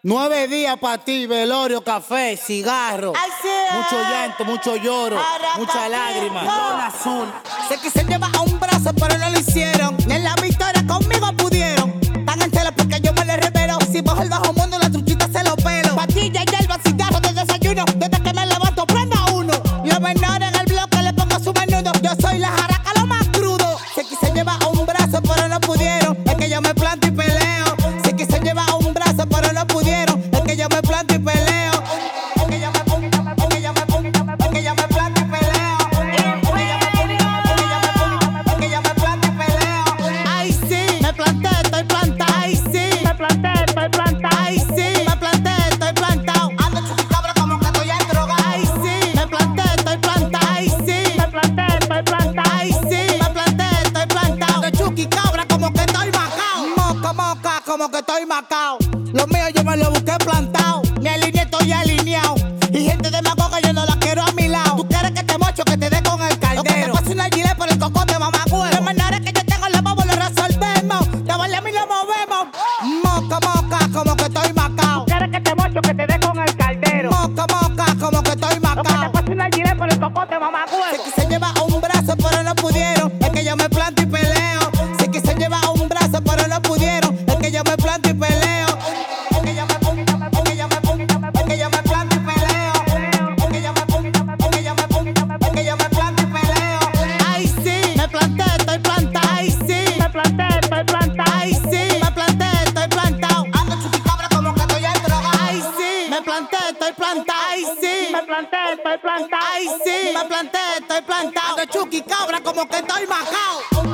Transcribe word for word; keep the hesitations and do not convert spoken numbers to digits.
Nueve días para ti, velorio, café, cigarro. Ay, sí. Mucho llanto, mucho lloro, Arracatito. mucha lágrima. Lona azul. Sé que se lleva a un brazo, pero no lo hicieron. Ni en la victoria conmigo pudieron. Tan en tela porque yo me le revelo. Si bajo el bajo mundo, la truchita se lo pelo. Patilla, hierba, cigarro de desayuno. Desde que me levanto, prenda uno. Los menores en el bloque le pongo su menudo. Yo soy la jaraca, lo más crudo. Sé que se lleva a un brazo, pero no pudieron. Es que yo me planto y peleo. Sé que se lleva a un brazo, pero no pudieron. Es que yo me planto y peleo. Es que yo me pongo, es que yo me pongo, es que yo me planto y peleo. Es que yo me pongo, es que yo me pongo, es que yo me planto y peleo. Ay, sí, me planté, estoy plantado. Ay, sí, me planté, estoy plantado. Ay, sí, me planté, estoy plantado. Ando chupicabra como que estoy en droga. Ay, sí, me planté, estoy plantado. Ay, sí, me planté, estoy plantado. Ay, sí, me planté, estoy plantado. Ando chuquicabra como que estoy macao. Moca, moca, como que estoy macao. Lo mío yo me lo busqué plantado. Mi alineé estoy alineado. Y gente demagoga yo no la quiero a mi lado. Tú quieres que te mocho, que te dé con el caldero. O que te pase una gilet por el cocote, mamá huevo. Los menores que yo tengo, los bobos los resolvemos. De vale a mí lo movemos. Moca, moca, como que estoy macao. Tú quieres que te mocho, que te dé con el caldero. Moca, moca, como que estoy Lo que te macao. pase una gilet por el cocote, mamá Sé huevo. que se lleva a un brazo, pero no pudieron. Es que yo me planto y peleo. Sé que se lleva a un brazo, pero no pudieron. Es que yo me planto y peleo. Es que yo me pongo, es que yo me pongo, es que yo me planto y peleo. Es que yo me pongo, es que yo me pongo, es que yo me planto y peleo. Ay, sí, me planté, estoy plantado. Ay, sí, Me planté, estoy plantado. ay, sí, me planté, estoy plantado. Ando chupicabra como que estoy en droga. Ay, sí, me planté, estoy plantado. Ay, sí, Me planté, estoy plantado. ay, sí, me planté, estoy plantado. Ando chuquicabra como que estoy macao.